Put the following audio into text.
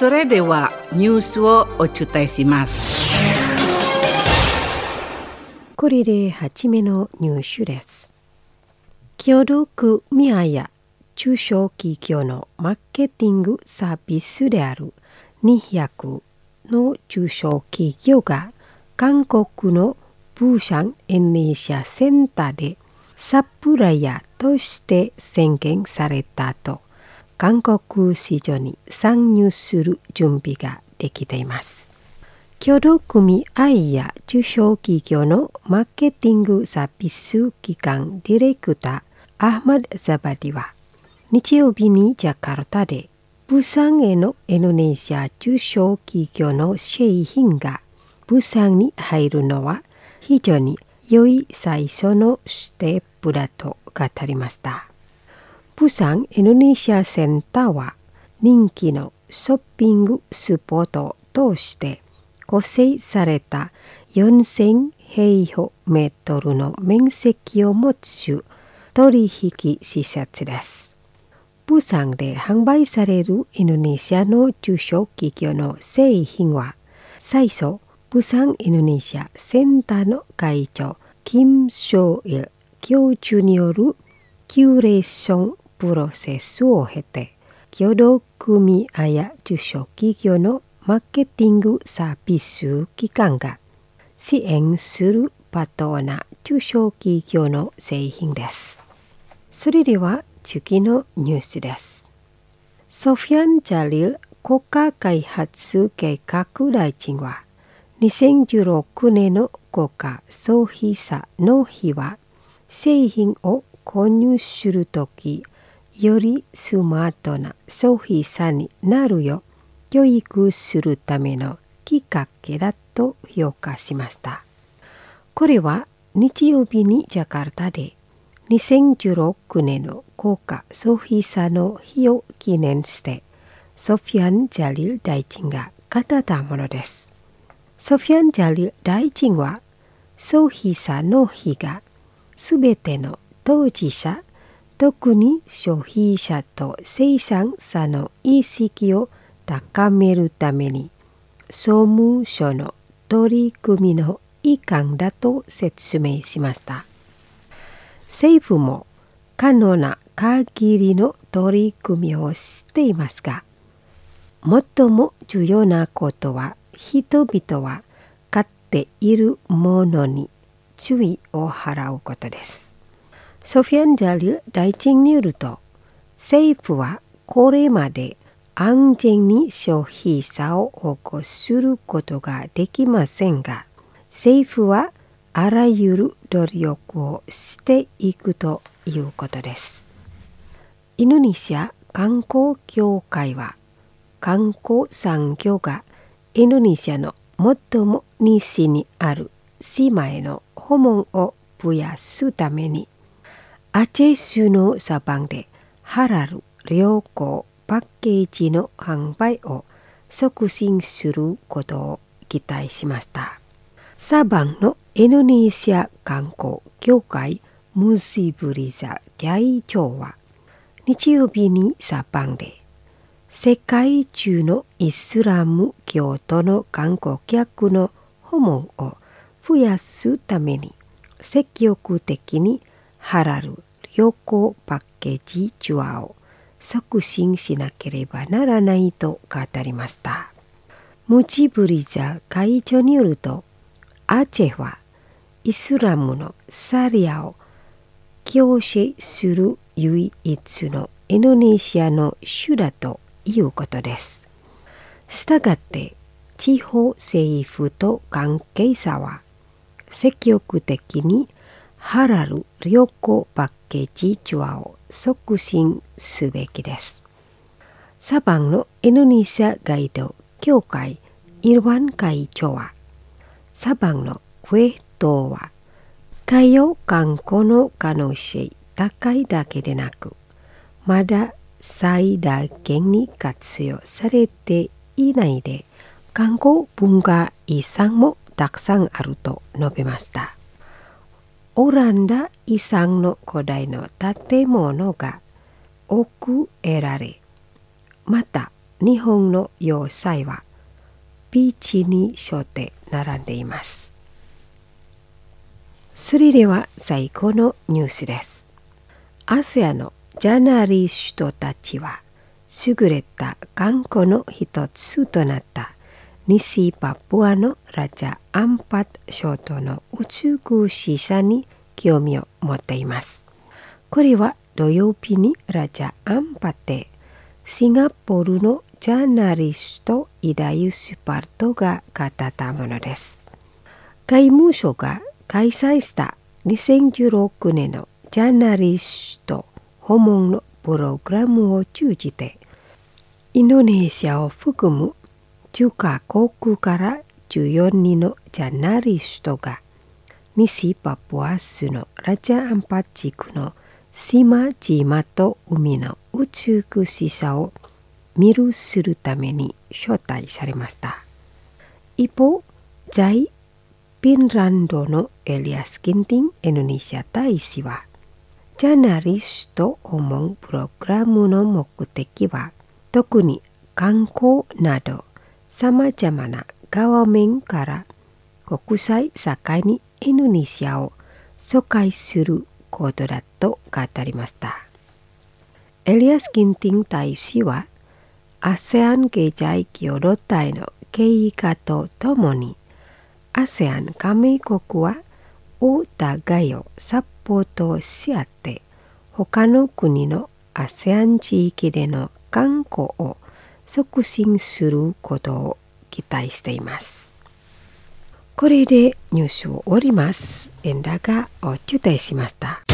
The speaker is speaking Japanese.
それではニュースをお伝えします。 これで初めのニュースです。協力組合や中小企業のマーケティングサービスである200の中小企業が韓国のプーシャンエネシアセンターでサプライヤーとして宣言されたと韓国市場に参入する準備ができています。協力組合や中小企業のマーケティングサービス機関ディレクターアハマド・ザバディは日曜日にジャカルタでプサンへのインドネシア中小企業の製品がプサンに入るのは非常に良い最初のステップだと語りました。プサンインドネシアセンターは人気のショッピングスポットとして構成された4000平方メートルの面積を持つ取引施設です。プサンで販売されるインドネシアの中小企業の製品は最初プサンインドネシアセンターの会長キム・ショイル教授によるキュレーションプロセスを経て協力組合や中小企業のマーケティングサービス機関が支援するパターンな中小企業の製品です。それでは次のニュースです。ソフィアン・ジャリル国家開発計画大臣は2016年の国家消費者の日は製品を購入するときよりスマートな消費者になるよう教育するためのきっかけだと評価しました。これは日曜日にジャカルタで2016年の国家消費者の日を記念してソフィアン・ジャリル大臣が語ったものです。ソフィアン・ジャリル大臣は消費者の日がすべての当事者特に消費者と生産者の意識を高めるために総務省の取り組みの一環だと説明しました。政府も可能な限りの取り組みをしていますが、最も重要なことは人々は買っているものに注意を払うことです。ソフィアン・ジャリル大臣によると、政府はこれまで安全に消費者を保護することができませんが、政府はあらゆる努力をしていくということです。インドネシア観光協会は、観光産業がインドネシアの最も西にある島への訪問を増やすために、アチェ州のサバンでハラル旅行パッケージの販売を促進することを期待しました。サバンのインドネシア観光協会ムシブリザ会長は日曜日にサバンで世界中のイスラム教徒の観光客の訪問を増やすために積極的にハラル旅行パッケージツアーを促進しなければならないと語りました。ムチブリザ会長によると、アチェはイスラムのサリアを強制する唯一のインドネシアの州だということです。したがって地方政府と関係者は積極的にハラル旅行パッケージツアーを促進すべきです。サバンのインドネシアガイド協会イルワン会長は、サバンのクエ島は海洋観光の可能性高いだけでなく、まだ最大限に活用されていないで、観光文化遺産もたくさんあると述べました。オランダ遺産の古代の建物が多く得られ、また日本の要塞はビーチに沿って並んでいます。それでは最後のニュースです。ASEAN のジャーナリストたちは優れた観光の一つとなった西パプアのラジャ・アンパット諸島の美しさに興味を持っています。これは土曜日にラジャ・アンパットでシンガポールのジャーナリストイダユスパルトが語ったものです。外務省が開催した2016年のジャーナリスト訪問のプログラムを通じてインドネシアを含む10カ国から14人のジャーナリストが西パプアスのラジャ・アンパット地区の島々と海の美しさを見るするために招待されました。一方、在フィンランドのエリアス・ギンティン・インドネシア大使は、ジャーナリスト訪問プログラムの目的は、特に観光などさまざまな側面から国際社会にインドネシアを紹介することだと語りました。エリアス・ギンティン大使は、ASEAN 経済協力体の経営化とともに、ASEAN 加盟国はお互いをサポートし合って、他の国の ASEAN 地域での観光を促進することを期待しています。これでニュースを終わります。エンダがお伝えしました。